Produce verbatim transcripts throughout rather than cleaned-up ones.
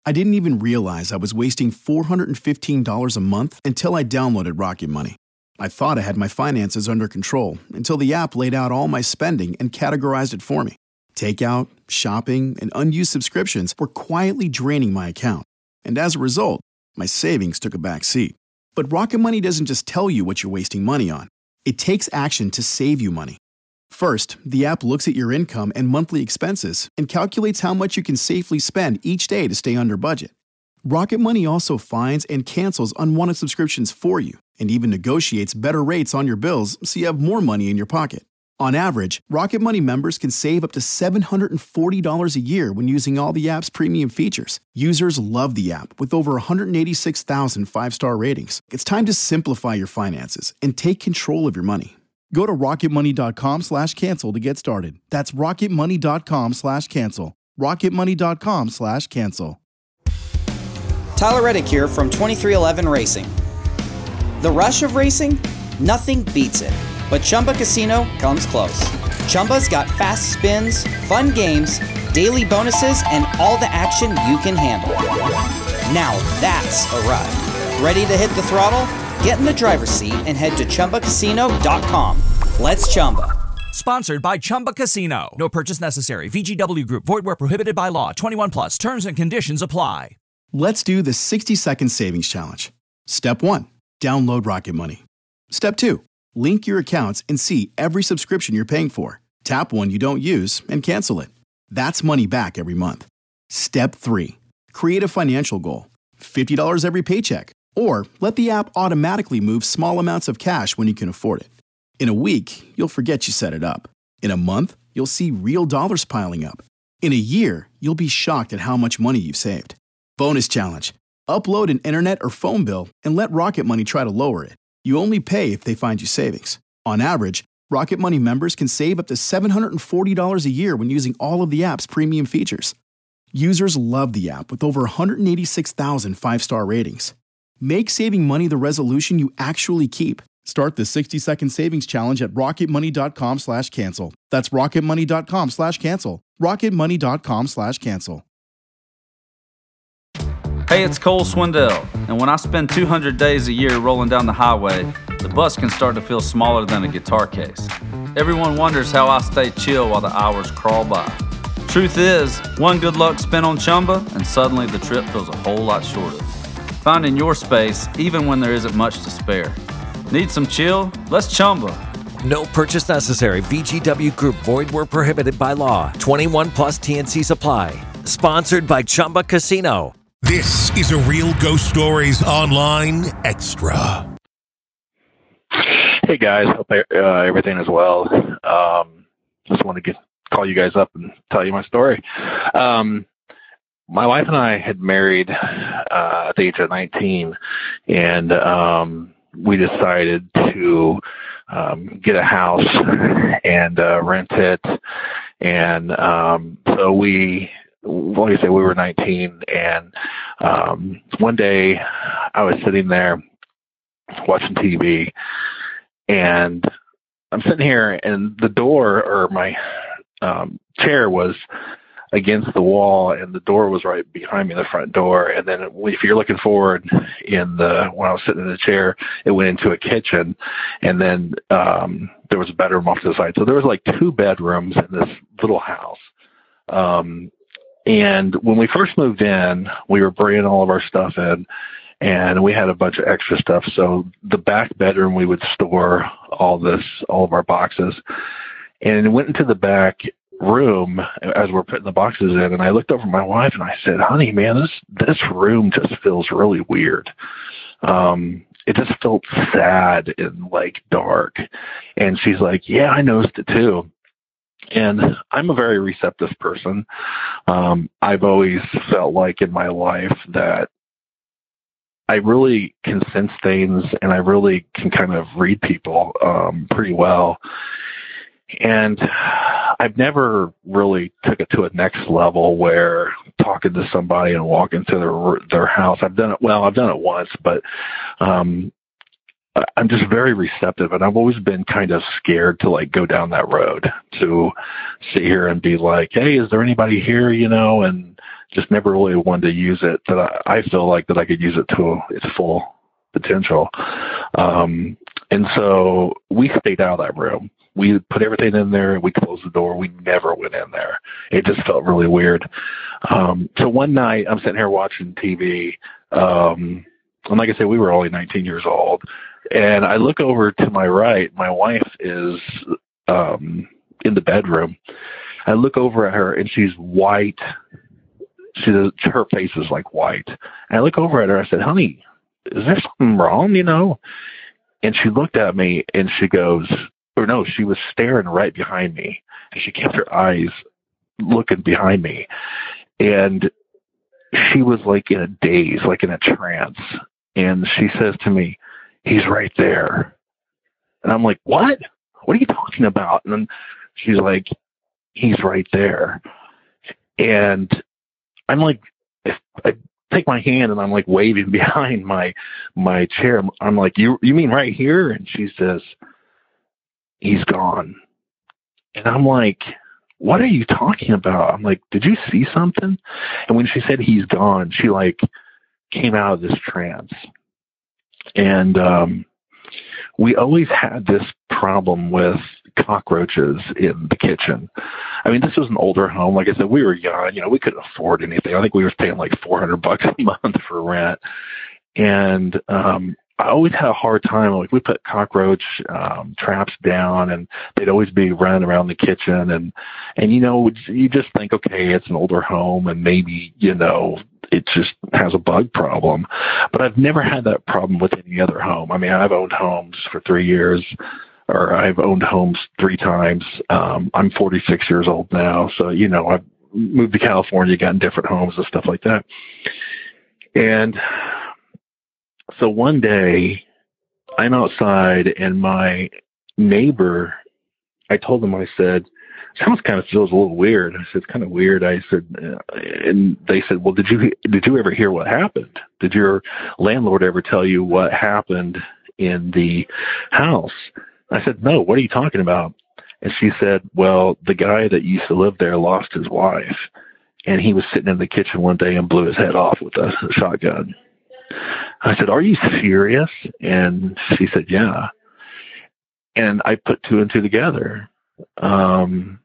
I didn't even realize I was wasting four hundred fifteen dollars a month until I downloaded Rocket Money. I thought I had my finances under control until the app laid out all my spending and categorized it for me. Takeout, shopping, and unused subscriptions were quietly draining my account. And as a result, my savings took a back seat. But Rocket Money doesn't just tell you what you're wasting money on. It takes action to save you money. First, the app looks at your income and monthly expenses and calculates how much you can safely spend each day to stay under budget. Rocket Money also finds and cancels unwanted subscriptions for you and even negotiates better rates on your bills so you have more money in your pocket. On average, Rocket Money members can save up to seven hundred forty dollars a year when using all the app's premium features. Users love the app with over one hundred eighty-six thousand five-star ratings. It's time to simplify your finances and take control of your money. Go to rocketmoney.com slash cancel to get started. That's rocketmoney.com slash cancel. rocketmoney.com slash cancel. Tyler Reddick here from twenty-three eleven Racing. The rush of racing? Nothing beats it. But Chumba Casino comes close. Chumba's got fast spins, fun games, daily bonuses, and all the action you can handle. Now that's a ride. Ready to hit the throttle? Get in the driver's seat and head to Chumba Casino dot com. Let's Chumba. Sponsored by Chumba Casino. No purchase necessary. V G W Group. Void where prohibited by law. twenty-one plus. Terms and conditions apply. Let's do the sixty-second savings challenge. Step one, download Rocket Money. Step two, link your accounts and see every subscription you're paying for. Tap one you don't use and cancel it. That's money back every month. Step three, create a financial goal. fifty dollars every paycheck. Or let the app automatically move small amounts of cash when you can afford it. In a week, you'll forget you set it up. In a month, you'll see real dollars piling up. In a year, you'll be shocked at how much money you've saved. Bonus challenge. Upload an internet or phone bill and let Rocket Money try to lower it. You only pay if they find you savings. On average, Rocket Money members can save up to seven hundred forty dollars a year when using all of the app's premium features. Users love the app with over one hundred eighty-six thousand five-star ratings. Make saving money the resolution you actually keep. Start the sixty-second savings challenge at rocketmoney.com slash cancel. That's rocketmoney.com slash cancel. rocketmoney.com slash cancel. Hey, it's Cole Swindell, and when I spend two hundred days a year rolling down the highway, the bus can start to feel smaller than a guitar case. Everyone wonders how I stay chill while the hours crawl by. Truth is, one good luck spent on Chumba, and suddenly the trip feels a whole lot shorter. Finding your space, even when there isn't much to spare. Need some chill? Let's Chumba. No purchase necessary. V G W Group. Void where prohibited by law. twenty-one plus T N C supply. Sponsored by Chumba Casino. This is a Real Ghost Stories Online Extra. Hey guys, hope uh, everything is well. Um, just want to get call you guys up and tell you my story. Um, my wife and I had married uh, at the age of nineteen, and um, we decided to um, get a house and uh, rent it. And um, so we, like I said, we were nineteen, and um, one day I was sitting there watching T V, and I'm sitting here, and the door or my um, chair was against the wall, and the door was right behind me, the front door. And then if you're looking forward in the, when I was sitting in the chair, it went into a kitchen, and then um, there was a bedroom off to the side. So there was like two bedrooms in this little house. Um, and when we first moved in, we were bringing all of our stuff in, and we had a bunch of extra stuff. So the back bedroom, we would store all this, all of our boxes, and it went into the back room as we're putting the boxes in. And I looked over at my wife and I said, honey, man, this, this room just feels really weird. Um, it just felt sad and like dark. And she's like, yeah, I noticed it too. And I'm a very receptive person. Um, I've always felt like in my life that I really can sense things, and I really can kind of read people um, pretty well. And I've never really took it to a next level where talking to somebody and walking to their their house. I've done it. Well, I've done it once, but um, I'm just very receptive, and I've always been kind of scared to like go down that road, to sit here and be like, hey, is there anybody here? You know, and just never really wanted to use it. That I, I feel like that I could use it to its full potential. Um, and so we stayed out of that room. We put everything in there. We closed the door. We never went in there. It just felt really weird. Um, so one night I'm sitting here watching T V. Um, and like I said, we were only nineteen years old. And I look over to my right. My wife is um, in the bedroom. I look over at her, and she's white. She, her face is like white. And I look over at her. I said, honey, is there something wrong, you know? And she looked at me, and she goes, or no, she was staring right behind me. And she kept her eyes looking behind me. And she was like in a daze, like in a trance. And she says to me, he's right there. And I'm like, what? What are you talking about? And then she's like, he's right there. And I'm like, I take my hand and I'm like waving behind my my chair. I'm like, you you mean right here? And she says, he's gone. And I'm like, what are you talking about? I'm like, did you see something? And when she said he's gone, she like came out of this trance. And um, we always had this problem with cockroaches in the kitchen. I mean, this was an older home. Like I said, we were young. You know, we couldn't afford anything. I think we were paying like four hundred bucks a month for rent. And um, I always had a hard time. Like we put cockroach um, traps down, and they'd always be running around the kitchen. And, and, you know, you just think, okay, it's an older home and maybe, you know, it just has a bug problem. But I've never had that problem with any other home. I mean, I've owned homes for three years, or I've owned homes three times. Um, I'm forty-six years old now. So, you know, I've moved to California, gotten different homes and stuff like that. And so one day I'm outside, and my neighbor, I told him, I said, this house kind of feels a little weird. I said, it's kind of weird. I said, uh, and they said, well, did you, did you ever hear what happened? Did your landlord ever tell you what happened in the house? I said, no, what are you talking about? And she said, well, the guy that used to live there lost his wife, and he was sitting in the kitchen one day and blew his head off with a shotgun. I said, are you serious? And she said, yeah. And I put two and two together. Um,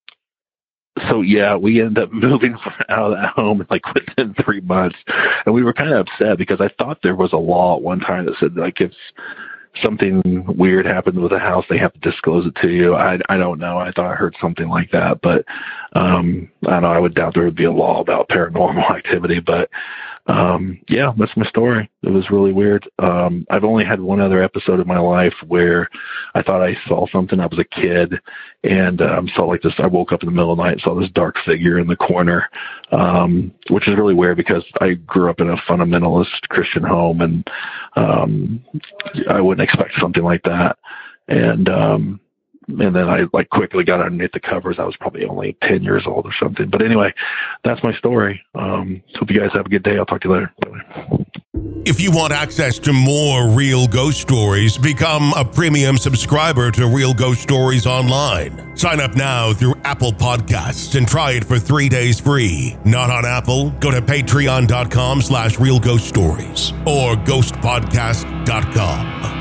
so yeah, we ended up moving out of that home like within three months. And we were kind of upset because I thought there was a law at one time that said, like, if something weird happened with a house, they have to disclose it to you. I, I don't know. I thought I heard something like that, but um, I don't know. I would doubt there would be a law about paranormal activity, but um, yeah, that's my story. It was really weird. Um, I've only had one other episode of my life where I thought I saw something. I was a kid, and um, saw like this. I woke up in the middle of the night and saw this dark figure in the corner, um, which is really weird because I grew up in a fundamentalist Christian home, and um, I wouldn't expect something like that. And um, and then I like quickly got underneath the covers. I was probably only ten years old or something. But anyway, that's my story. Um, hope you guys have a good day. I'll talk to you later. Bye. If you want access to more Real Ghost Stories, become a premium subscriber to Real Ghost Stories Online. Sign up now through Apple Podcasts and try it for three days free. Not on Apple? Go to patreon.com slash Real Ghost Stories or ghost podcast dot com.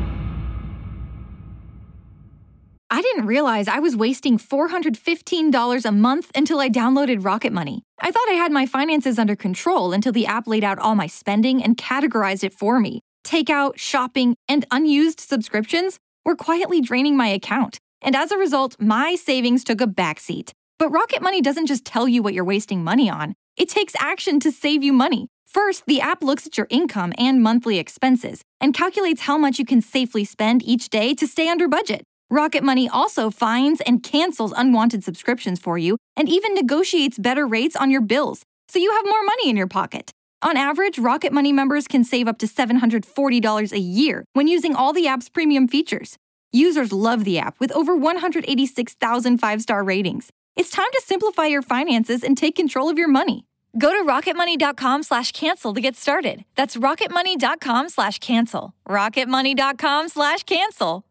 I didn't realize I was wasting four hundred fifteen dollars a month until I downloaded Rocket Money. I thought I had my finances under control until the app laid out all my spending and categorized it for me. Takeout, shopping, and unused subscriptions were quietly draining my account. And as a result, my savings took a backseat. But Rocket Money doesn't just tell you what you're wasting money on. It takes action to save you money. First, the app looks at your income and monthly expenses and calculates how much you can safely spend each day to stay under budget. Rocket Money also finds and cancels unwanted subscriptions for you and even negotiates better rates on your bills, so you have more money in your pocket. On average, Rocket Money members can save up to seven hundred forty dollars a year when using all the app's premium features. Users love the app with over one hundred eighty-six thousand five-star ratings. It's time to simplify your finances and take control of your money. Go to rocketmoney.com slash cancel to get started. That's rocketmoney.com slash cancel. rocketmoney.com slash cancel.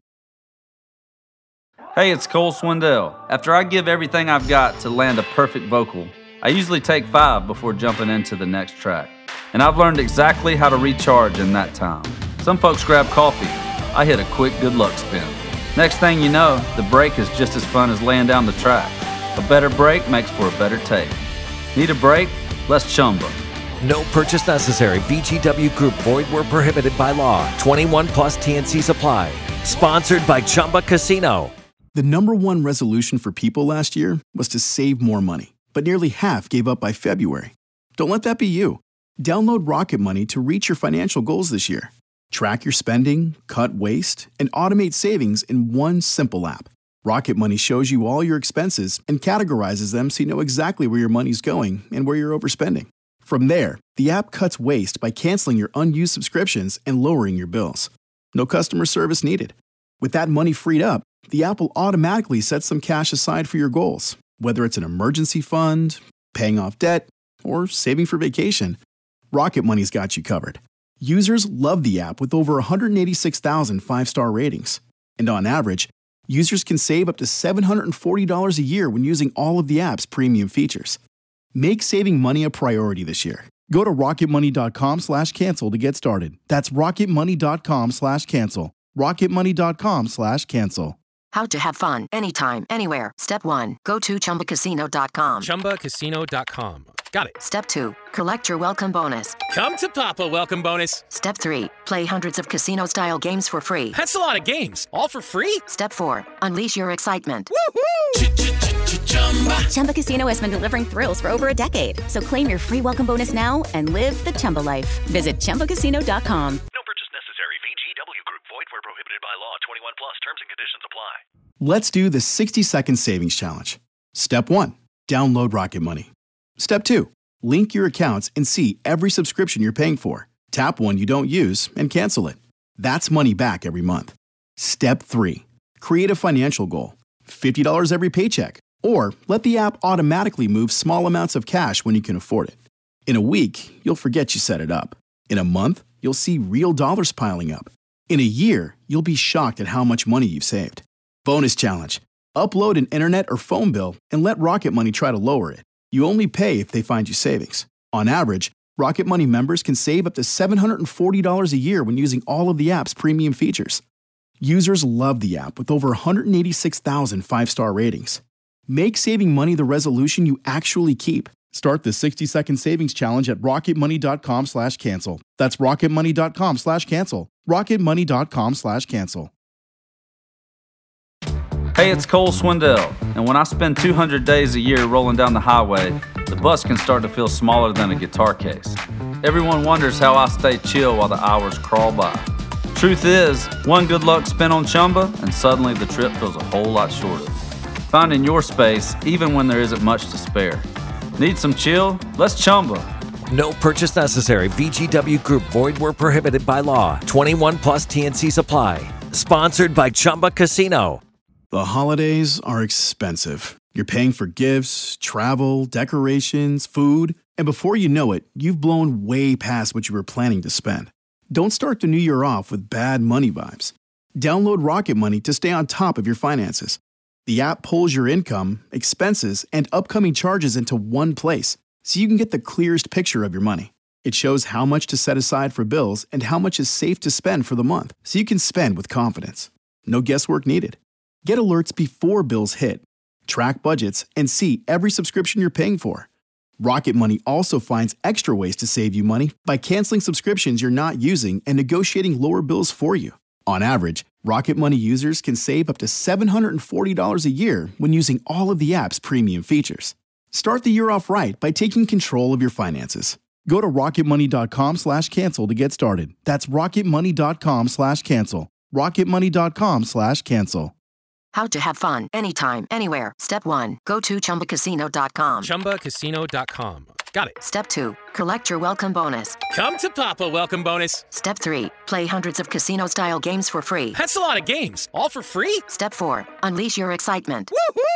Hey, it's Cole Swindell. After I give everything I've got to land a perfect vocal, I usually take five before jumping into the next track, and I've learned exactly how to recharge in that time. Some folks grab coffee. I hit a quick good luck spin. Next thing you know, the break is just as fun as laying down the track. A better break makes for a better take. Need a break? Let's Chumba. No purchase necessary. V G W Group. Void where prohibited by law. twenty-one plus T N Cs apply. Sponsored by Chumba Casino. The number one resolution for people last year was to save more money, but nearly half gave up by February. Don't let that be you. Download Rocket Money to reach your financial goals this year. Track your spending, cut waste, and automate savings in one simple app. Rocket Money shows you all your expenses and categorizes them so you know exactly where your money's going and where you're overspending. From there, the app cuts waste by canceling your unused subscriptions and lowering your bills. No customer service needed. With that money freed up, the app will automatically set some cash aside for your goals, whether it's an emergency fund, paying off debt, or saving for vacation. Rocket Money's got you covered. Users love the app with over one hundred eighty-six thousand five-star ratings. And on average, users can save up to seven hundred forty dollars a year when using all of the app's premium features. Make saving money a priority this year. Go to rocketmoney.com slash cancel to get started. That's rocketmoney.com slash cancel. rocketmoney.com slash cancel. How to have fun anytime, anywhere. Step one, go to chumba casino dot com. chumba casino dot com. Got it. Step two, collect your welcome bonus. Come to Papa welcome bonus. Step three, play hundreds of casino-style games for free. That's a lot of games, all for free? Step four, unleash your excitement. Chumba. Chumba Casino has been delivering thrills for over a decade. So claim your free welcome bonus now and live the Chumba life. Visit chumba casino dot com. No purchase necessary. V G W Group. Void where prohibited by law. twenty-one plus. Terms and conditions apply. Let's do the sixty second savings challenge. Step one, download Rocket Money. Step two, link your accounts and see every subscription you're paying for. Tap one you don't use and cancel it. That's money back every month. Step three, create a financial goal. fifty dollars every paycheck. Or let the app automatically move small amounts of cash when you can afford it. In a week, you'll forget you set it up. In a month, you'll see real dollars piling up. In a year, you'll be shocked at how much money you've saved. Bonus challenge. Upload an internet or phone bill and let Rocket Money try to lower it. You only pay if they find you savings. On average, Rocket Money members can save up to seven hundred forty dollars a year when using all of the app's premium features. Users love the app with over one hundred eighty-six thousand five-star ratings. Make saving money the resolution you actually keep. Start the sixty second savings challenge at rocketmoney.com slash cancel. That's rocketmoney.com slash cancel. rocketmoney.com slash cancel. Hey, it's Cole Swindell, and when I spend two hundred days a year rolling down the highway, the bus can start to feel smaller than a guitar case. Everyone wonders how I stay chill while the hours crawl by. Truth is, one good luck spin on Chumba, and suddenly the trip feels a whole lot shorter. Finding your space, even when there isn't much to spare. Need some chill? Let's Chumba. No purchase necessary. V G W Group. Void where prohibited by law. twenty-one plus T N Cs apply. Sponsored by Chumba Casino. The holidays are expensive. You're paying for gifts, travel, decorations, food, and before you know it, you've blown way past what you were planning to spend. Don't start the new year off with bad money vibes. Download Rocket Money to stay on top of your finances. The app pulls your income, expenses, and upcoming charges into one place, so you can get the clearest picture of your money. It shows how much to set aside for bills and how much is safe to spend for the month, so you can spend with confidence. No guesswork needed. Get alerts before bills hit, track budgets, and see every subscription you're paying for. Rocket Money also finds extra ways to save you money by canceling subscriptions you're not using and negotiating lower bills for you. On average, Rocket Money users can save up to seven hundred forty dollars a year when using all of the app's premium features. Start the year off right by taking control of your finances. Go to rocketmoney.com slash cancel to get started. That's rocketmoney.com slash cancel. rocketmoney.com slash cancel. How to have fun anytime, anywhere. Step one, go to chumba casino dot com. chumba casino dot com. Got it. Step two, collect your welcome bonus. Come to Papa welcome bonus. Step three, play hundreds of casino-style games for free. That's a lot of games, all for free? Step four, unleash your excitement.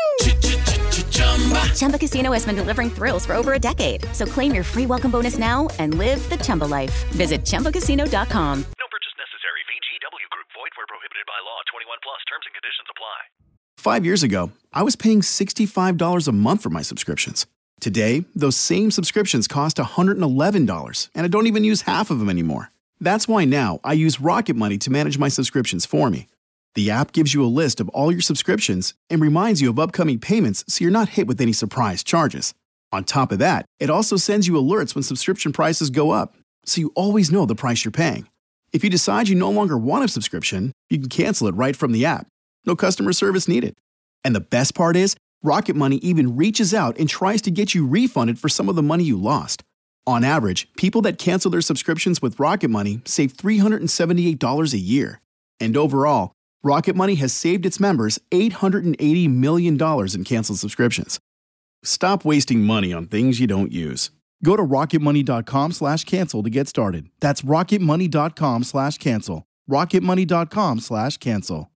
Chumba Casino has been delivering thrills for over a decade. So claim your free welcome bonus now and live the Chumba life. Visit chumba casino dot com. No purchase necessary. V G W Group. Void where prohibited by law. twenty-one plus. Terms and conditions apply. Five years ago, I was paying sixty-five dollars a month for my subscriptions. Today, those same subscriptions cost one hundred eleven dollars, and I don't even use half of them anymore. That's why now I use Rocket Money to manage my subscriptions for me. The app gives you a list of all your subscriptions and reminds you of upcoming payments so you're not hit with any surprise charges. On top of that, it also sends you alerts when subscription prices go up, so you always know the price you're paying. If you decide you no longer want a subscription, you can cancel it right from the app. No customer service needed. And the best part is, Rocket Money even reaches out and tries to get you refunded for some of the money you lost. On average, people that cancel their subscriptions with Rocket Money save three hundred seventy-eight dollars a year. And overall, Rocket Money has saved its members eight hundred eighty million dollars in canceled subscriptions. Stop wasting money on things you don't use. Go to rocketmoney.com slash cancel to get started. That's rocketmoney.com slash cancel. rocketmoney.com slash cancel.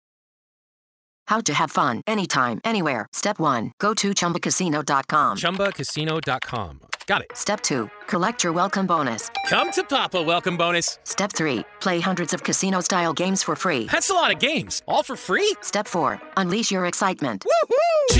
How to have fun anytime, anywhere. Step one. Go to chumba casino dot com. chumba casino dot com. Got it. Step two. Collect your welcome bonus. Come to Papa welcome bonus. Step three. Play hundreds of casino-style games for free. That's a lot of games. All for free? Step four. Unleash your excitement. Woohoo!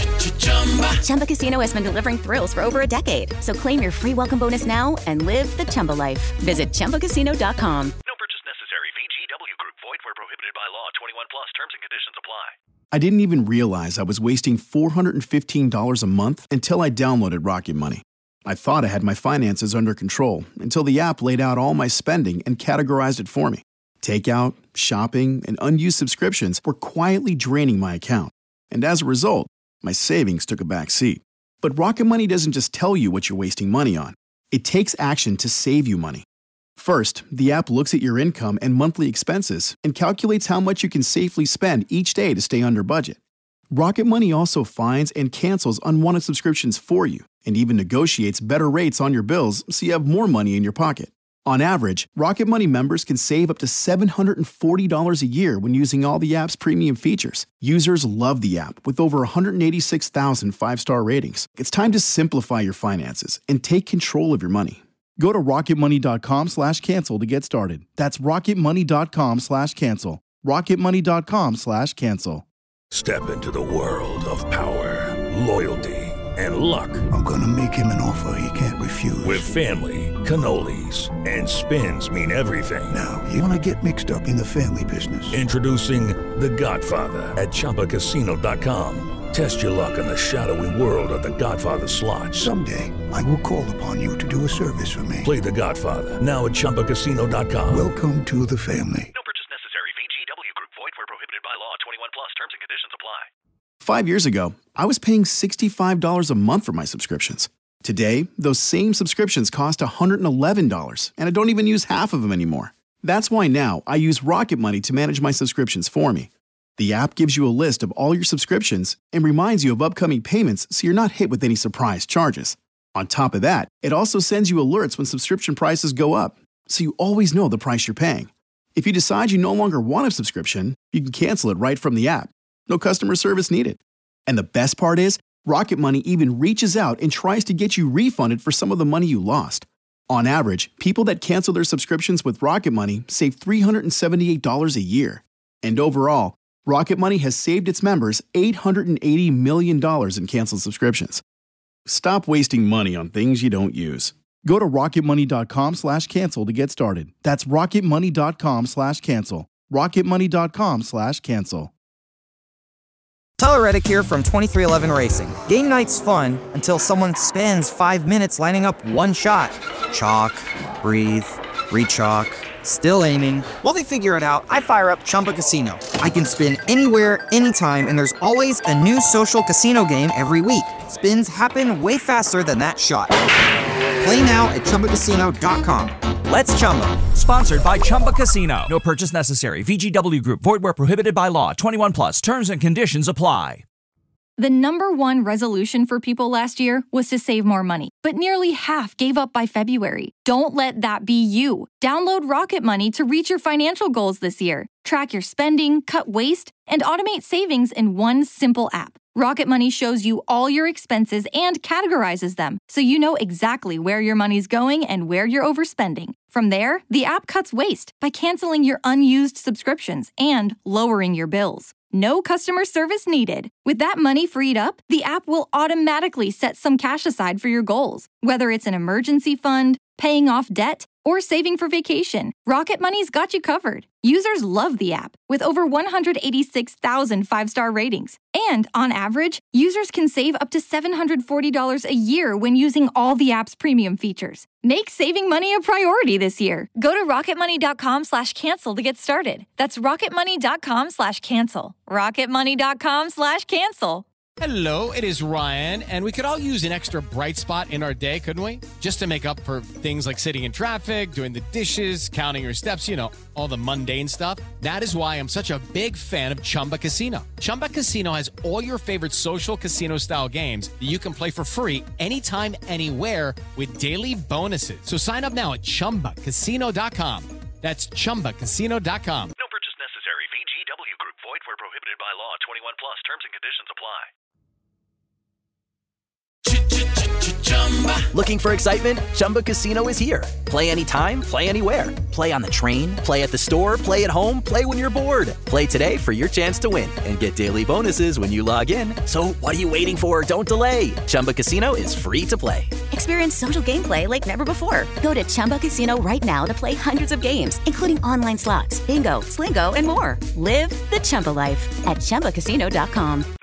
Chumba Casino has been delivering thrills for over a decade. So claim your free welcome bonus now and live the Chumba life. Visit chumba casino dot com. No purchase necessary. V G W Group. Void where prohibited by law. twenty-one plus. Terms and conditions apply. I didn't even realize I was wasting four hundred fifteen dollars a month until I downloaded Rocket Money. I thought I had my finances under control until the app laid out all my spending and categorized it for me. Takeout, shopping, and unused subscriptions were quietly draining my account. And as a result, my savings took a back seat. But Rocket Money doesn't just tell you what you're wasting money on. It takes action to save you money. First, the app looks at your income and monthly expenses and calculates how much you can safely spend each day to stay under budget. Rocket Money also finds and cancels unwanted subscriptions for you and even negotiates better rates on your bills so you have more money in your pocket. On average, Rocket Money members can save up to seven hundred forty dollars a year when using all the app's premium features. Users love the app with over one hundred eighty-six thousand five-star ratings. It's time to simplify your finances and take control of your money. Go to rocketmoney.com slash cancel to get started. That's rocketmoney.com slash cancel. rocketmoney.com slash cancel. Step into the world of power, loyalty, and luck. I'm gonna make him an offer he can't refuse. With family, cannolis, and spins mean everything. Now, you wanna get mixed up in the family business. Introducing The Godfather at chumba casino dot com. Test your luck in the shadowy world of The Godfather slot. Someday, I will call upon you to do a service for me. Play The Godfather, now at chumba casino dot com. Welcome to the family. No purchase necessary. V G W Group. Void where prohibited by law. twenty-one plus. Terms and conditions apply. Five years ago, I was paying sixty-five dollars a month for my subscriptions. Today, those same subscriptions cost one hundred eleven dollars, and I don't even use half of them anymore. That's why now I use Rocket Money to manage my subscriptions for me. The app gives you a list of all your subscriptions and reminds you of upcoming payments so you're not hit with any surprise charges. On top of that, it also sends you alerts when subscription prices go up, so you always know the price you're paying. If you decide you no longer want a subscription, you can cancel it right from the app. No customer service needed. And the best part is, Rocket Money even reaches out and tries to get you refunded for some of the money you lost. On average, people that cancel their subscriptions with Rocket Money save three hundred seventy-eight dollars a year. And overall, Rocket Money has saved its members eight hundred eighty million dollars in canceled subscriptions. Stop wasting money on things you don't use. Go to rocketmoney.com slash cancel to get started. That's rocketmoney.com slash cancel. rocketmoney.com slash cancel. Tyler Reddick here from twenty-three eleven Racing. Game night's fun until someone spends five minutes lining up one shot. Chalk, breathe, re-chalk, still aiming. While they figure it out, I fire up Chumba Casino. I can spin anywhere, anytime, and there's always a new social casino game every week. Spins happen way faster than that shot. Play now at chumba casino dot com. Let's Chumba. Sponsored by Chumba Casino. No purchase necessary. V G W Group. Void where prohibited by law. twenty-one plus. Terms and conditions apply. The number one resolution for people last year was to save more money, but nearly half gave up by February. Don't let that be you. Download Rocket Money to reach your financial goals this year. Track your spending, cut waste, and automate savings in one simple app. Rocket Money shows you all your expenses and categorizes them, so you know exactly where your money's going and where you're overspending. From there, the app cuts waste by canceling your unused subscriptions and lowering your bills. No customer service needed. With that money freed up, the app will automatically set some cash aside for your goals. Whether it's an emergency fund, paying off debt, or saving for vacation, Rocket Money's got you covered. Users love the app, with over one hundred eighty-six thousand five-star ratings. And, on average, users can save up to seven hundred forty dollars a year when using all the app's premium features. Make saving money a priority this year. Go to rocketmoney.com slash cancel to get started. That's rocketmoney.com slash cancel. rocketmoney.com slash cancel. Hello, it is Ryan, and we could all use an extra bright spot in our day, couldn't we? Just to make up for things like sitting in traffic, doing the dishes, counting your steps, you know, all the mundane stuff. That is why I'm such a big fan of Chumba Casino. Chumba Casino has all your favorite social casino-style games that you can play for free anytime, anywhere with daily bonuses. So sign up now at chumba casino dot com. That's chumba casino dot com. No purchase necessary. V G W Group. Void where prohibited by law. twenty-one plus. Terms and conditions apply. Looking for excitement? Chumba Casino is here. Play anytime, play anywhere. Play on the train, play at the store, play at home, play when you're bored. Play today for your chance to win and get daily bonuses when you log in. So what are you waiting for? Don't delay. Chumba Casino is free to play. Experience social gameplay like never before. Go to Chumba Casino right now to play hundreds of games, including online slots, bingo, Slingo, and more. Live the Chumba life at chumba casino dot com.